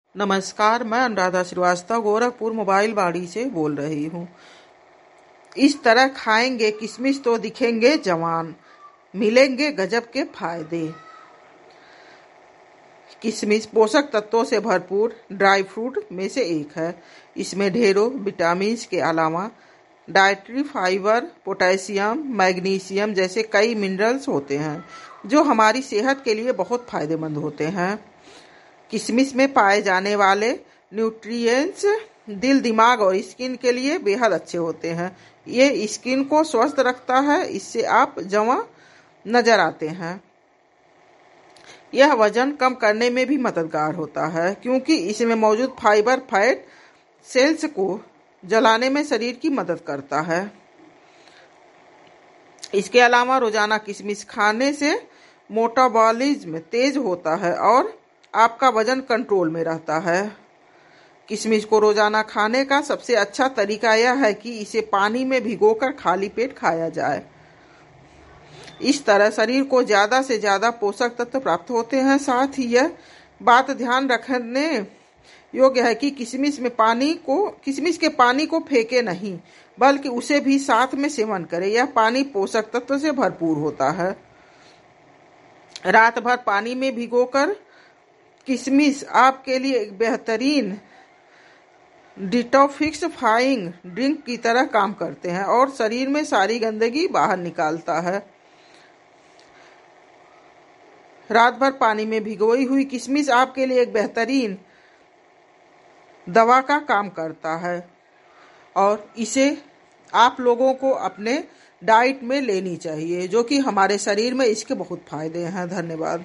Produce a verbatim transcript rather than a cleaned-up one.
नमस्कार, मैं अनुराधा श्रीवास्तव गोरखपुर मोबाइल बाड़ी से बोल रही हूँ। इस तरह खाएंगे किशमिश तो दिखेंगे जवान, मिलेंगे गजब के फायदे। किशमिश पोषक तत्वों से भरपूर ड्राई फ्रूट में से एक है। इसमें ढेरों विटामिन के अलावा डाइटरी फाइबर, पोटेशियम, मैग्नीशियम जैसे कई मिनरल्स होते हैं जो हमारी सेहत के लिए बहुत फायदेमंद होते हैं। किशमिश में पाए जाने वाले न्यूट्रिएंट्स दिल, दिमाग और स्किन के लिए बेहद अच्छे होते हैं। ये स्किन को स्वस्थ रखता है, इससे आप जवां नजर आते हैं। यह वजन कम करने में भी मददगार होता है क्योंकि इसमें मौजूद फाइबर फैट सेल्स को जलाने में शरीर की मदद करता है। इसके अलावा रोजाना किशमिश खाने से मेटाबॉलिज्म तेज होता है और आपका वजन कंट्रोल में रहता है। किशमिश को रोजाना खाने का सबसे अच्छा तरीका यह है कि इसे पानी में भिगोकर खाली पेट खाया जाए। इस तरह शरीर को ज्यादा से ज्यादा पोषक तत्व प्राप्त होते हैं। साथ ही यह बात ध्यान रखने योग्य है कि किशमिश में पानी को किशमिश के पानी को फेंके नहीं, बल्कि उसे भी साथ में सेवन करें। यह पानी पोषक तत्व से भरपूर होता है। रात भर पानी में भिगोकर किशमिश आपके लिए एक बेहतरीन डिटॉक्सिफाइंग ड्रिंक की तरह काम करते हैं और शरीर में सारी गंदगी बाहर निकालता है। रात भर पानी में भिगोई हुई किशमिश आपके लिए एक बेहतरीन दवा का काम करता है और इसे आप लोगों को अपने डाइट में लेनी चाहिए, जो कि हमारे शरीर में इसके बहुत फायदे हैं। धन्यवाद।